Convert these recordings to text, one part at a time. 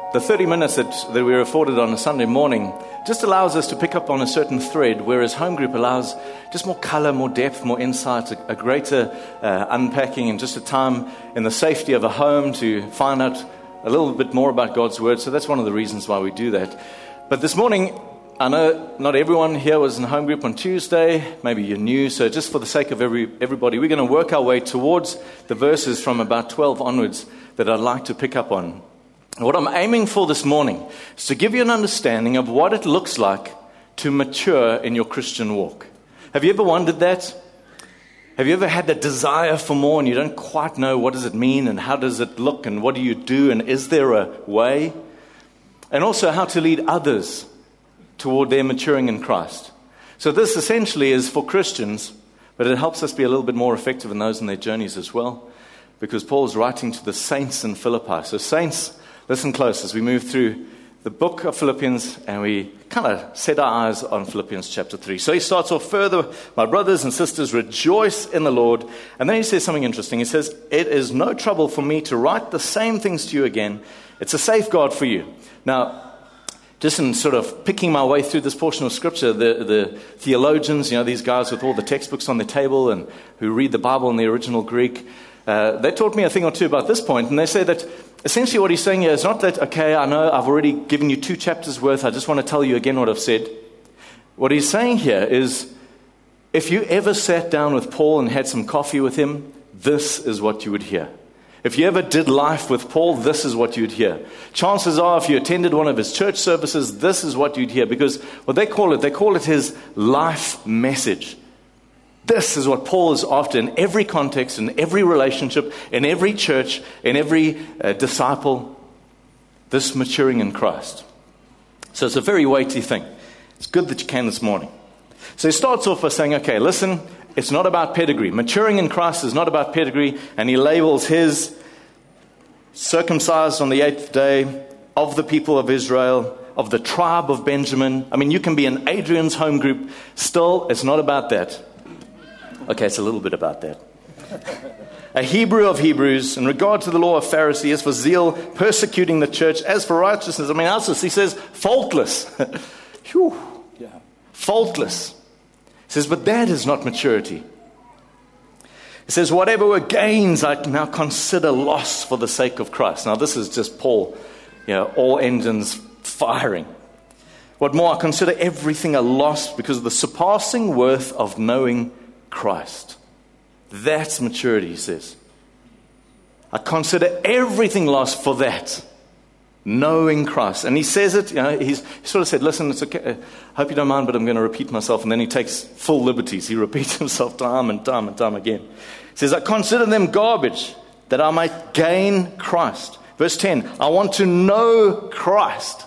The 30 minutes that we're afforded on a Sunday morning just allows us to pick up on a certain thread, whereas home group allows just more color, more depth, more insight, a greater unpacking, and just a time in the safety of a home to find out a little bit more about God's Word. So that's one of the reasons why we do that. But this morning, I know not everyone here was in home group on Tuesday. Maybe you're new. So just for the sake of everybody, we're going to work our way towards the verses from about 12 onwards that I'd like to pick up on. What I'm aiming for this morning is to give you an understanding of what it looks like to mature in your Christian walk. Have you ever wondered that? Have you ever had that desire for more and you don't quite know what does it mean and how does it look and what do you do and is there a way? And also how to lead others toward their maturing in Christ. So this essentially is for Christians, but it helps us be a little bit more effective in those in their journeys as well, because Paul's writing to the saints in Philippi. So saints, listen close as we move through the book of Philippians and we kind of set our eyes on Philippians chapter 3. So he starts off further, my brothers and sisters, rejoice in the Lord. And then he says something interesting. He says, it is no trouble for me to write the same things to you again. It's a safeguard for you. Now, just in sort of picking my way through this portion of Scripture, the theologians, these guys with all the textbooks on the table and who read the Bible in the original Greek, they taught me a thing or two about this point, and they say that essentially what he's saying here is not that, okay, I know I've already given you 2 chapters worth, I just want to tell you again what I've said. What he's saying here is, if you ever sat down with Paul and had some coffee with him, this is what you would hear. If you ever did life with Paul, this is what you'd hear. Chances are, if you attended one of his church services, this is what you'd hear. Because what they call it his life message. This is what Paul is after in every context, in every relationship, in every church, in every disciple. This maturing in Christ. So it's a very weighty thing. It's good that you can this morning. So he starts off by saying, okay, listen, it's not about pedigree. Maturing in Christ is not about pedigree. And he labels his circumcised on the 8th day, of the people of Israel, of the tribe of Benjamin. I mean, you can be in Adrian's home group. Still, it's not about that. Okay, it's a little bit about that. A Hebrew of Hebrews, in regard to the law of Pharisees, for zeal, persecuting the church, as for righteousness. I mean, he says, faultless. Whew. Yeah. Faultless. He says, but that is not maturity. He says, whatever were gains, I now consider loss for the sake of Christ. Now, this is just Paul, all engines firing. What more, I consider everything a loss because of the surpassing worth of knowing Christ. That's maturity, he says. I consider everything lost for that. Knowing Christ. And he says it, he sort of said, listen, it's okay. I hope you don't mind, but I'm going to repeat myself. And then he takes full liberties. He repeats himself time and time and time again. He says, I consider them garbage that I might gain Christ. Verse 10, I want to know Christ.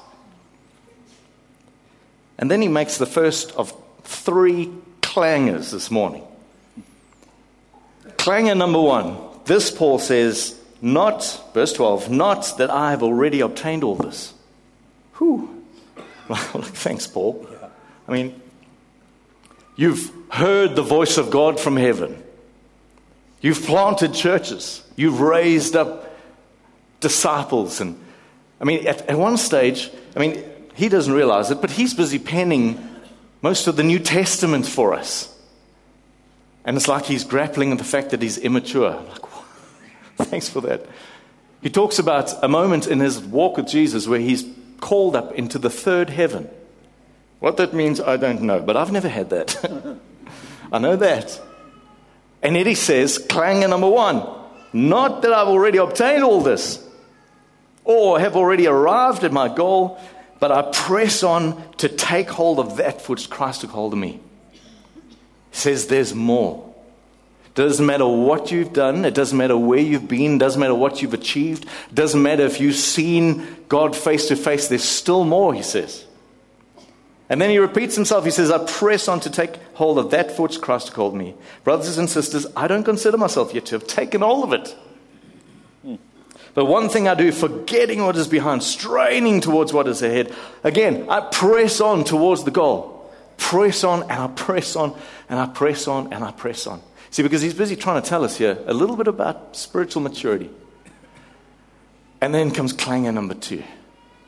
And then he makes the first of 3 clangers this morning. Clangor number 1. This, Paul says, verse 12, not that I have already obtained all this. Whew. Well, thanks, Paul. Yeah. I mean, you've heard the voice of God from heaven. You've planted churches. You've raised up disciples. And I mean, at one stage, he doesn't realize it, but he's busy penning most of the New Testament for us. And it's like he's grappling with the fact that he's immature. I'm like, wow, thanks for that. He talks about a moment in his walk with Jesus where he's called up into the 3rd heaven. What that means, I don't know, but I've never had that. I know that. And yet he says, clangor number 1, not that I've already obtained all this or have already arrived at my goal, but I press on to take hold of that which Christ took hold of me. He says there's more. It doesn't matter what you've done. It doesn't matter where you've been. It doesn't matter what you've achieved. It doesn't matter if you've seen God face to face. There's still more, he says. And then he repeats himself. He says, I press on to take hold of that for which Christ called me. Brothers and sisters, I don't consider myself yet to have taken all of it. But one thing I do, forgetting what is behind, straining towards what is ahead. Again, I press on towards the goal. Press on, and I press on, and I press on, and I press on. See, because he's busy trying to tell us here a little bit about spiritual maturity. And then comes clangor number 2.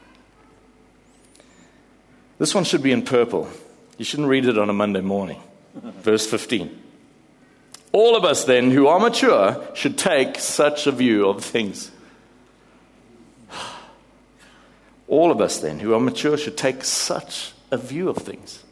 This one should be in purple. You shouldn't read it on a Monday morning. Verse 15. All of us then who are mature should take such a view of things. All of us then who are mature should take such a view of things.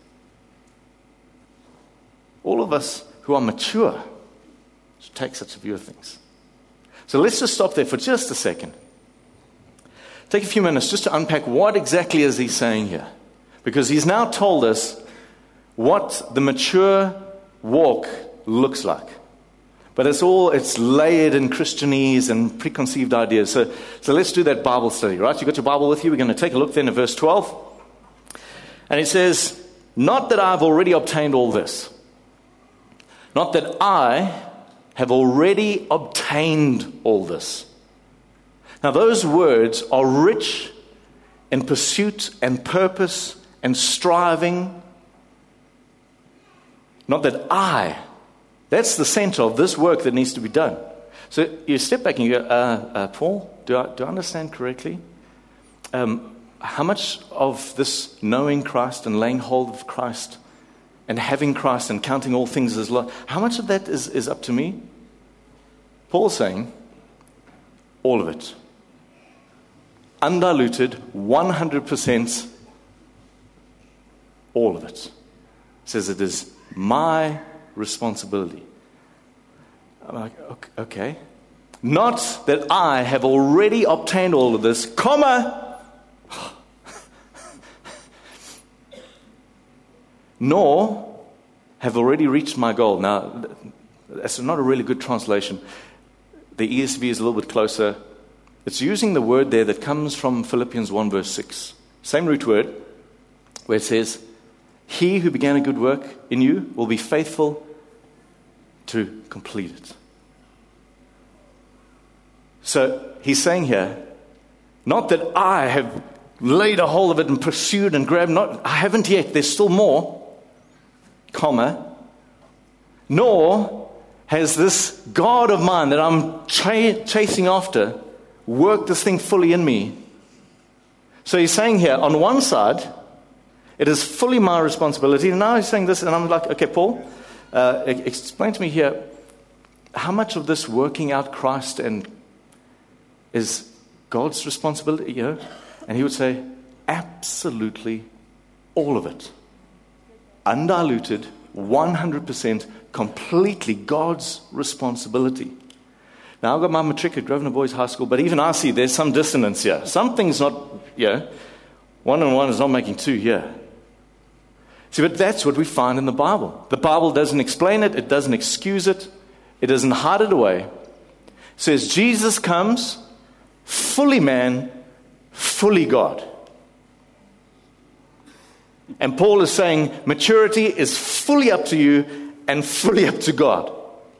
All of us who are mature should take such a view of things. So let's just stop there for just a second. Take a few minutes just to unpack what exactly is he saying here. Because he's now told us what the mature walk looks like. But it's layered in Christianese and preconceived ideas. So let's do that Bible study, right? You got your Bible with you? We're going to take a look then at verse 12. And it says, not that I've already obtained all this. Not that I have already obtained all this. Now those words are rich in pursuit and purpose and striving. Not that that's the center of this work that needs to be done. So you step back and you go, Paul, do I understand correctly? How much of this knowing Christ and laying hold of Christ and having Christ and counting all things as lost, how much of that is up to me? Paul's saying, all of it. Undiluted, 100%, all of it. He says it is my responsibility. I'm like, okay. Not that I have already obtained all of this, nor have already reached my goal. Now, that's not a really good translation. The ESV is a little bit closer. It's using the word there that comes from Philippians 1 verse 6. Same root word, where it says, he who began a good work in you will be faithful to complete it. So he's saying here, not that I have laid a hold of it and pursued and grabbed, I haven't yet, there's still more, nor has this God of mine that I'm chasing after worked this thing fully in me. So he's saying here, on one side, it is fully my responsibility. And now he's saying this, and I'm like, okay, Paul, explain to me here, how much of this working out Christ and is God's responsibility? And he would say, absolutely all of it. Undiluted, 100%, completely God's responsibility. Now, I've got my matric at Grosvenor Boys High School, but even I see there's some dissonance here. Something's not, one and one is not making two here. See, but that's what we find in the Bible. The Bible doesn't explain it. It doesn't excuse it. It doesn't hide it away. It says Jesus comes, fully man, fully God. And Paul is saying maturity is fully up to you and fully up to God.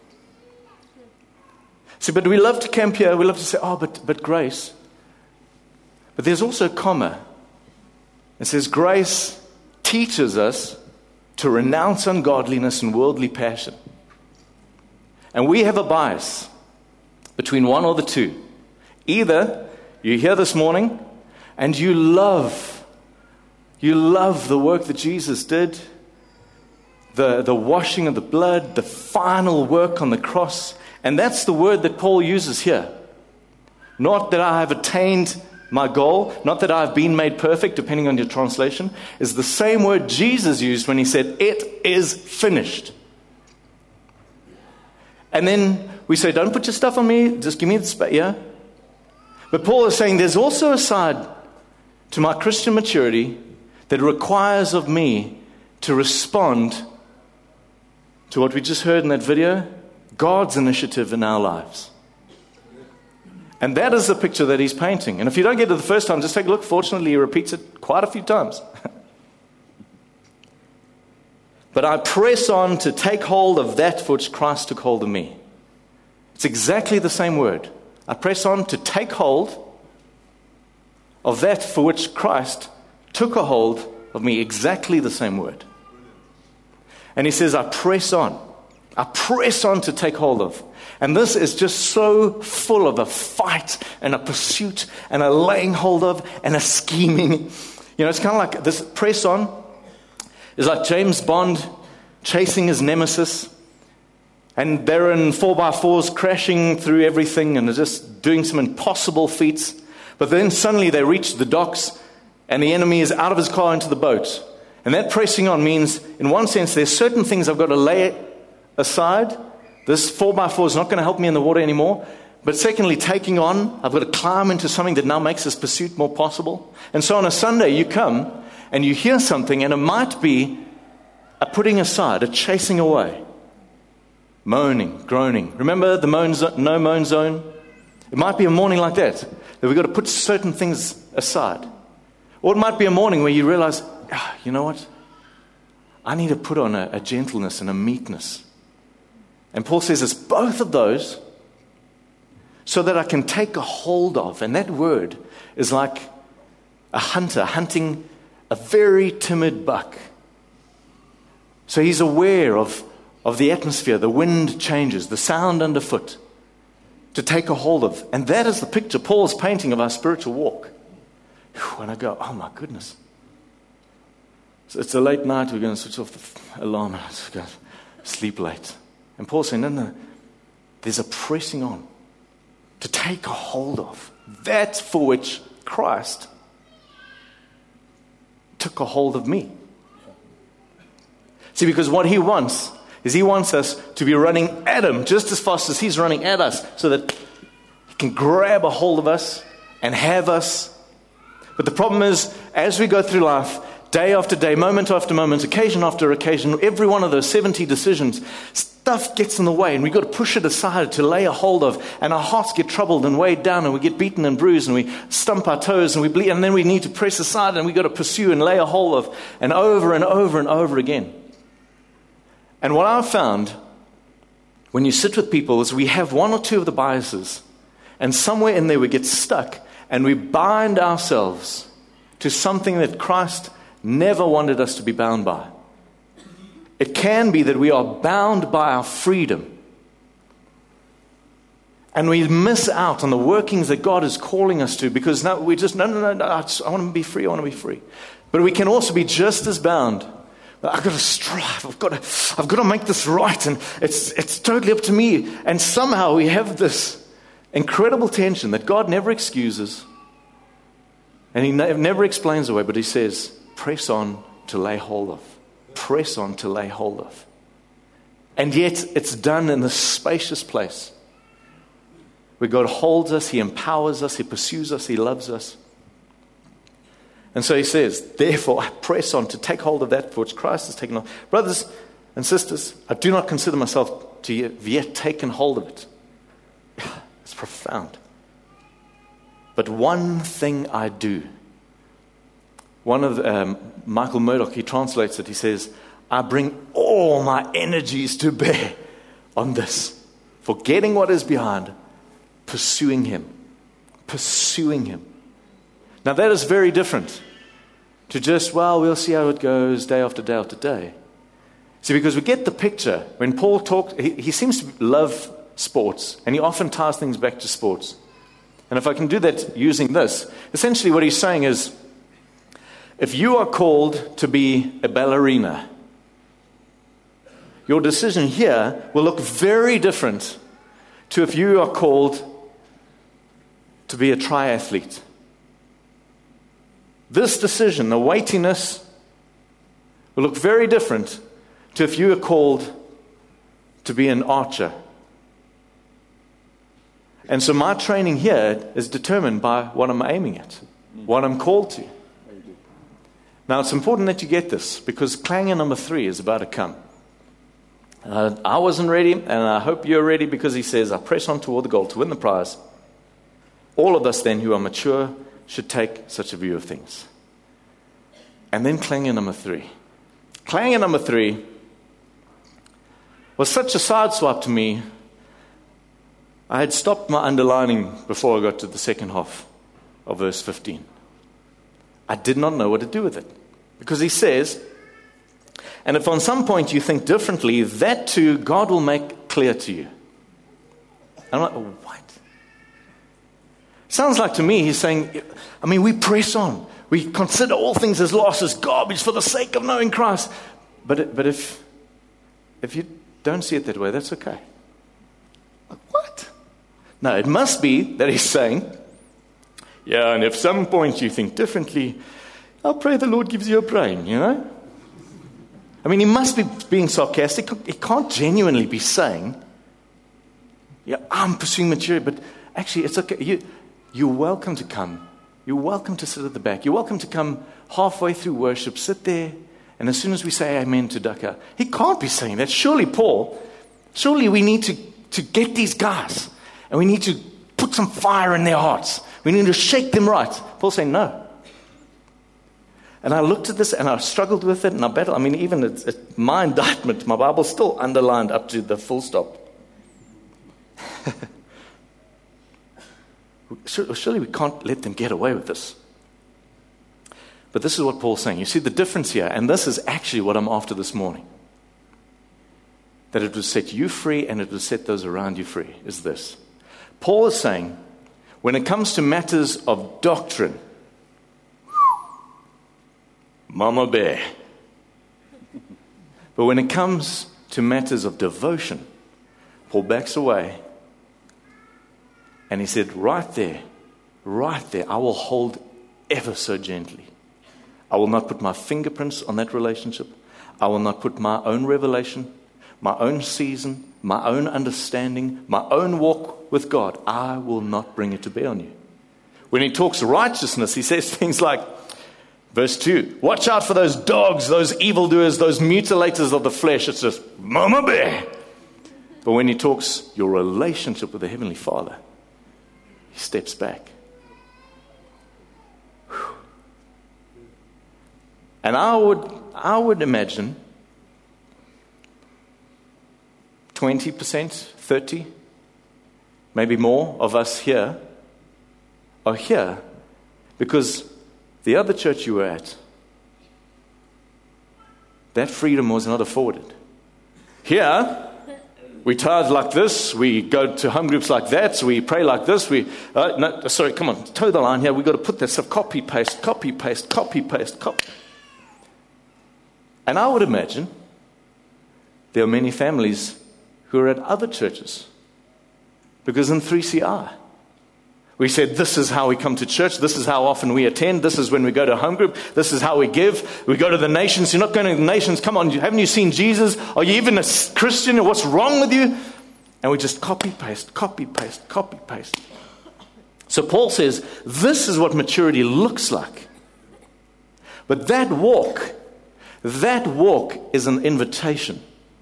See, but we love to camp here. We love to say, but grace. But there's also a comma. It says grace teaches us to renounce ungodliness and worldly passion. And we have a bias between one or the two. Either you're here this morning and you love the work that Jesus did, the washing of the blood, the final work on the cross. And that's the word that Paul uses here. Not that I have attained my goal, not that I've been made perfect, depending on your translation, is the same word Jesus used when he said, it is finished. And then we say, don't put your stuff on me, just give me the space, yeah? But Paul is saying there's also a side to my Christian maturity that requires of me to respond to what we just heard in that video, God's initiative in our lives. And that is the picture that he's painting. And if you don't get it the first time, just take a look. Fortunately, he repeats it quite a few times. But I press on to take hold of that for which Christ took hold of me. It's exactly the same word. I press on to take hold of that for which Christ took a hold of me. Exactly the same word. And he says, I press on. I press on to take hold of. And this is just so full of a fight and a pursuit and a laying hold of and a scheming. It's kind of like this press on is like James Bond chasing his nemesis. And they're in 4x4s crashing through everything and they're just doing some impossible feats. But then suddenly they reach the docks and the enemy is out of his car into the boat. And that pressing on means, in one sense, there's certain things I've got to lay aside. This 4x4 is not going to help me in the water anymore. But secondly, taking on, I've got to climb into something that now makes this pursuit more possible. And so on a Sunday, you come and you hear something, and it might be a putting aside, a chasing away. Moaning, groaning. Remember the no moan zone? It might be a morning like that we've got to put certain things aside. Or it might be a morning where you realize, you know what? I need to put on a gentleness and a meekness. And Paul says it's both of those so that I can take a hold of. And that word is like a hunter hunting a very timid buck. So he's aware of the atmosphere, the wind changes, the sound underfoot, to take a hold of. And that is the picture Paul's painting of our spiritual walk. When I go, oh my goodness. So it's a late night, we're going to switch off the alarm and let's go sleep late. And Paul's saying, no, there's a pressing on to take a hold of. That's for which Christ took a hold of me. See, because what he wants is he wants us to be running at him just as fast as he's running at us so that he can grab a hold of us and have us. But the problem is, as we go through life, day after day, moment after moment, occasion after occasion, every one of those 70 decisions, stuff gets in the way and we've got to push it aside to lay a hold of, and our hearts get troubled and weighed down and we get beaten and bruised and we stump our toes and we bleed, and then we need to press aside and we've got to pursue and lay a hold of, and over and over and over again. And what I've found when you sit with people is we have one or two of the biases, and somewhere in there we get stuck and we bind ourselves to something that Christ never wanted us to be bound by. It can be that we are bound by our freedom and we miss out on the workings that God is calling us to because now we just, no, I want to be free, I want to be free. But we can also be just as bound. I've got to strive. I've got to make this right, and it's totally up to me. And somehow we have this incredible tension that God never excuses, and He never explains away. But He says, "Press on to lay hold of. Press on to lay hold of." And yet, it's done in this spacious place where God holds us, He empowers us, He pursues us, He loves us. And so he says, therefore, I press on to take hold of that for which Christ has taken on. Brothers and sisters, I do not consider myself to have yet taken hold of it. It's profound. But one thing I do. One of Michael Murdoch, he translates it. He says, I bring all my energies to bear on this. Forgetting what is behind, pursuing Him. Pursuing Him. Now that is very different to just, we'll see how it goes day after day after day. See, because we get the picture. When Paul talks, he seems to love sports, and he often ties things back to sports. And if I can do that using this, essentially what he's saying is, if you are called to be a ballerina, your decision here will look very different to if you are called to be a triathlete. This decision, the weightiness, will look very different to if you are called to be an archer. And so my training here is determined by what I'm aiming at, what I'm called to. Now it's important that you get this, because clanger number 3 is about to come. I wasn't ready, and I hope you're ready, because he says, I press on toward the goal to win the prize. All of us then who are mature should take such a view of things. And then clanger number 3. Clanger number 3 was such a sideswipe to me. I had stopped my underlining before I got to the second half of verse 15. I did not know what to do with it. Because he says, and if on some point you think differently, that too God will make clear to you. And I'm like, what? Sounds like to me he's saying, we press on. We consider all things as loss, as garbage for the sake of knowing Christ. But if you don't see it that way, that's okay. What? No, it must be that he's saying, yeah, and if some point you think differently, I'll pray the Lord gives you a brain, you know? I mean, he must be being sarcastic. He can't genuinely be saying, yeah, I'm pursuing maturity, but actually it's okay. You're welcome to come. You're welcome to sit at the back. You're welcome to come halfway through worship, sit there, and as soon as we say amen to duck out. He can't be saying that. Surely, Paul, we need to get these guys, and we need to put some fire in their hearts. We need to shake them right. Paul's saying no. And I looked at this and I struggled with it and I battled. I mean, even at my indictment, my Bible's still underlined up to the full stop. Surely we can't let them get away with this. But this is what Paul's saying. You see the difference here, and this is actually what I'm after this morning. That it will set you free and it will set those around you free, is this. Paul is saying, when it comes to matters of doctrine, Mama Bear. But when it comes to matters of devotion, Paul backs away. And he said, right there, I will hold ever so gently. I will not put my fingerprints on that relationship. I will not put my own revelation, my own season, my own understanding, my own walk with God. I will not bring it to bear on you. When he talks righteousness, he says things like, Verse 2, watch out for those dogs, those evildoers, those mutilators of the flesh. It's just, Mama Bear. But when he talks your relationship with the Heavenly Father, he steps back. Whew. And I would imagine 20%, 30%, maybe more of us here are here because the other church you were at, that freedom was not afforded. Here, we tithe like this, we go to home groups like that, we pray like this, come on, toe the line here, we've got to put this stuff, copy, paste. And I would imagine there are many families who are at other churches. Because in 3CI, we said, this is how we come to church. This is how often we attend. This is when we go to home group. This is how we give. We go to the nations. You're not going to the nations. Come on, haven't you seen Jesus? Are you even a Christian? What's wrong with you? And we just copy, paste. So Paul says, this is what maturity looks like. But that walk is an invitation.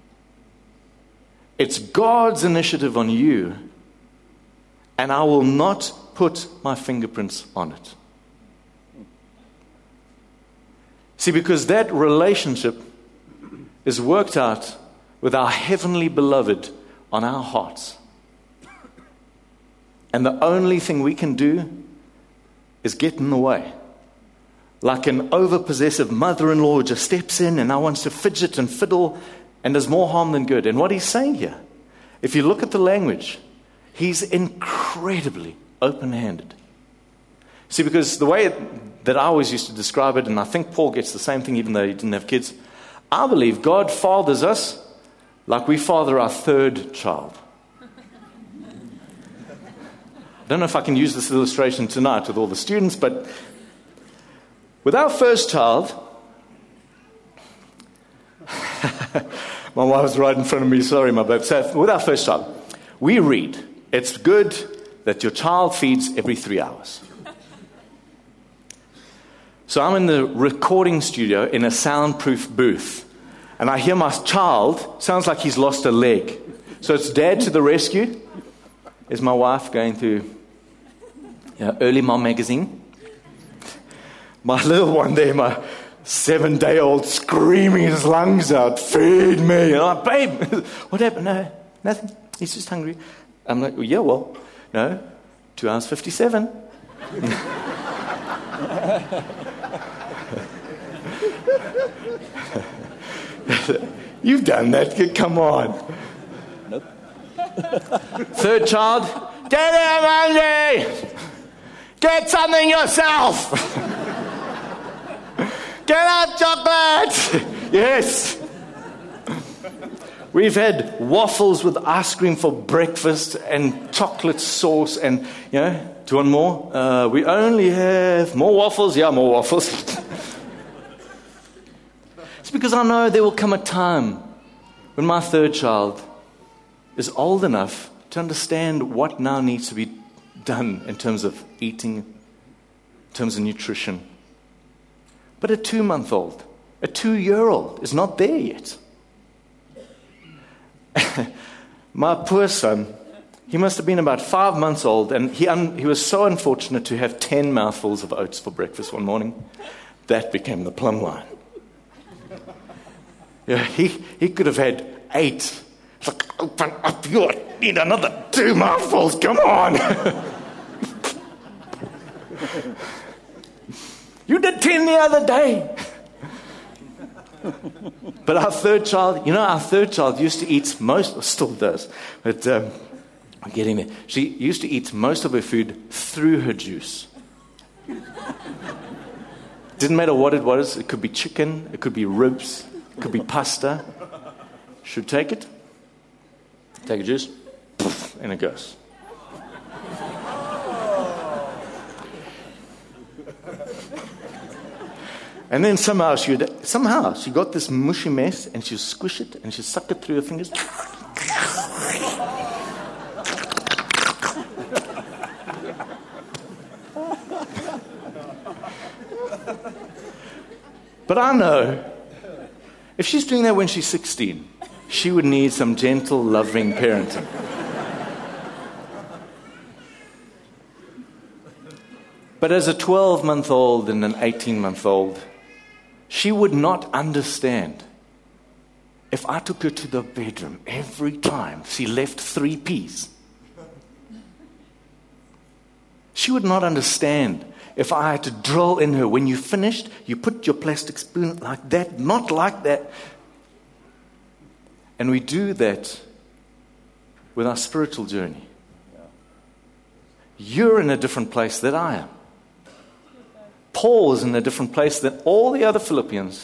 It's God's initiative on you. And I will not put my fingerprints on it. See, because that relationship is worked out with our heavenly beloved on our hearts. And the only thing we can do is get in the way. Like an overpossessive mother-in-law who just steps in and now wants to fidget and fiddle and does more harm than good. And what he's saying here, if you look at the language, he's incredibly open-handed. See, because the way that I always used to describe it, and I think Paul gets the same thing even though he didn't have kids, I believe God fathers us like we father our third child. I don't know if I can use this illustration tonight with all the students, but with our first child, my wife's right in front of me, sorry, my babe. So with our first child, we read, it's good that your child feeds every 3 hours. So I'm in the recording studio in a soundproof booth, and I hear my child, sounds like he's lost a leg. So it's dad to the rescue. Is my wife going through Early Mom magazine? My little one there, my 7-day-old, screaming his lungs out, feed me. And I'm like, babe, what happened? No, nothing. He's just hungry. I'm like, yeah, well, no, 2 hours 57. You've done that. Come on. Nope. Third child, Daddy, I'm hungry. Get something yourself. Can I have chocolate? Yes. We've had waffles with ice cream for breakfast and chocolate sauce and, do you want more? We only have more waffles. Yeah, more waffles. It's because I know there will come a time when my third child is old enough to understand what now needs to be done in terms of eating, in terms of nutrition. But a 2-month-old, a 2-year-old is not there yet. My poor son, he must have been about 5 months old, and he was so unfortunate to have 10 mouthfuls of oats for breakfast one morning. That became the plumb line. Yeah, he could have had 8. It's like, open up, you need another 2 mouthfuls, come on. You did 10 the other day. But our third child used to eat still does, but we're getting there. She used to eat most of her food through her juice. Didn't matter what it was. It could be chicken, it could be ribs, it could be pasta. She'd take it, take a juice, and it goes. And then somehow she got this mushy mess, and she'd squish it, and she'd suck it through her fingers. But I know, if she's doing that when she's 16, she would need some gentle, loving parenting. But as a 12-month-old and an 18-month-old, she would not understand if I took her to the bedroom every time she left 3 peas. She would not understand if I had to drill in her, when you finished, you put your plastic spoon like that, not like that. And we do that with our spiritual journey. You're in a different place than I am. Paul is in a different place than all the other Philippians.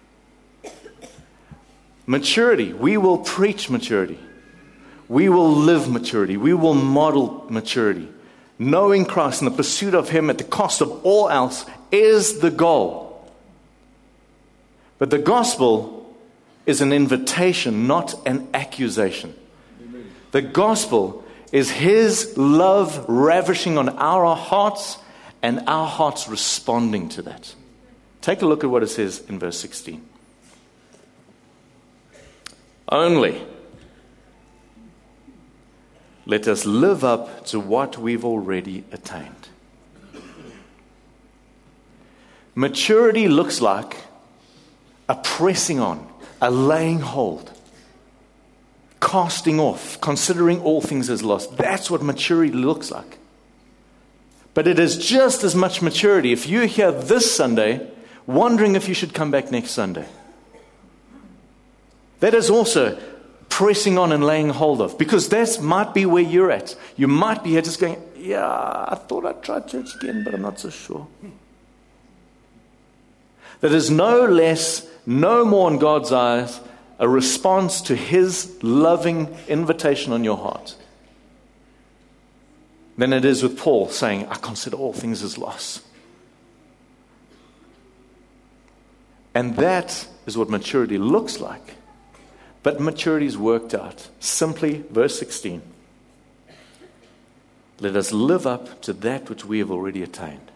Maturity. We will preach maturity. We will live maturity. We will model maturity. Knowing Christ and the pursuit of Him at the cost of all else is the goal. But the gospel is an invitation, not an accusation. The gospel is His love ravishing on our hearts and our hearts responding to that. Take a look at what it says in verse 16. Only let us live up to what we've already attained. Maturity looks like a pressing on, a laying hold, casting off, considering all things as lost. That's what maturity looks like. But it is just as much maturity if you're here this Sunday wondering if you should come back next Sunday. That is also pressing on and laying hold of, because that might be where you're at. You might be here just going, yeah, I thought I'd try church again, but I'm not so sure. That is no less, no more in God's eyes, a response to His loving invitation on your heart than it is with Paul saying, I consider all things as loss. And that is what maturity looks like. But maturity is worked out. Simply, verse 16. Let us live up to that which we have already attained.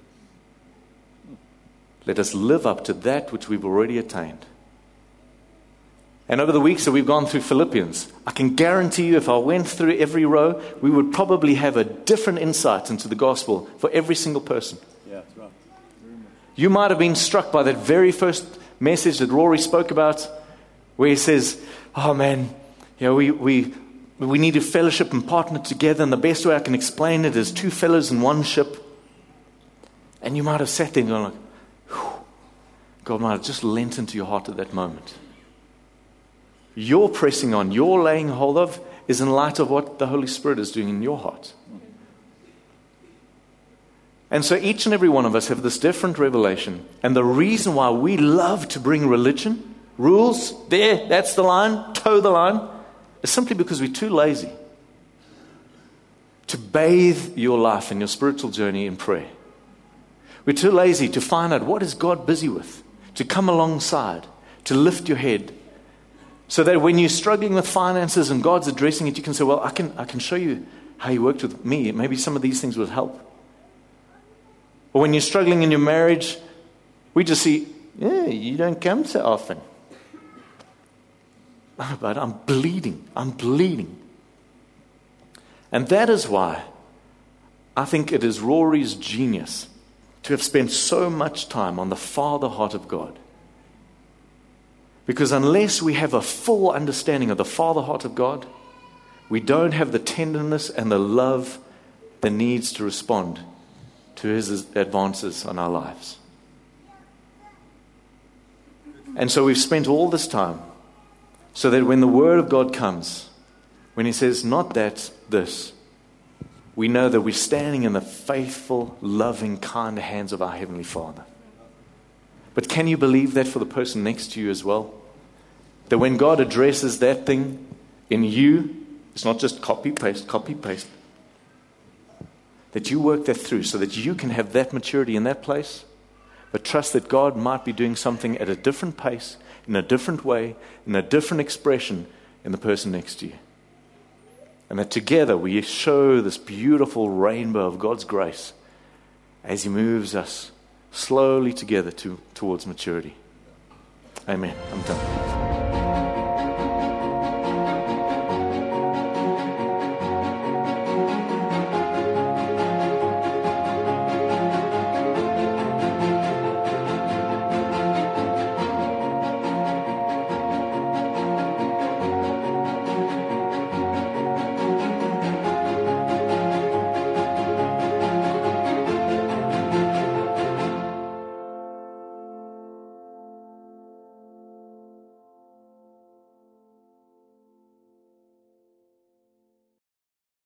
Let us live up to that which we've already attained. And over the weeks that we've gone through Philippians, I can guarantee you if I went through every row, we would probably have a different insight into the gospel for every single person. Yeah, that's right. You might have been struck by that very first message that Rory spoke about, where he says, oh man, we need to fellowship and partner together, and the best way I can explain it is 2 fellows in one ship. And you might have sat there and gone like, whew, God might have just lent into your heart at that moment. Your pressing on, your laying hold of, is in light of what the Holy Spirit is doing in your heart. And so each and every one of us have this different revelation. And the reason why we love to bring religion, rules, that's the line, toe the line, is simply because we're too lazy to bathe your life and your spiritual journey in prayer. We're too lazy to find out what is God busy with, to come alongside, to lift your head, so that when you're struggling with finances and God's addressing it, you can say, well, I can show you how He worked with me. Maybe some of these things would help. Or when you're struggling in your marriage, we just see, you don't come so often. Oh, but I'm bleeding. And that is why I think it is Rory's genius to have spent so much time on the Father heart of God. Because unless we have a full understanding of the Father heart of God, we don't have the tenderness and the love that needs to respond to His advances on our lives. And so we've spent all this time so that when the Word of God comes, when He says, not that, this, we know that we're standing in the faithful, loving, kind hands of our Heavenly Father. But can you believe that for the person next to you as well? That when God addresses that thing in you, it's not just copy, paste, that you work that through so that you can have that maturity in that place, but trust that God might be doing something at a different pace, in a different way, in a different expression in the person next to you. And that together we show this beautiful rainbow of God's grace as He moves us slowly together towards maturity. Amen. I'm done.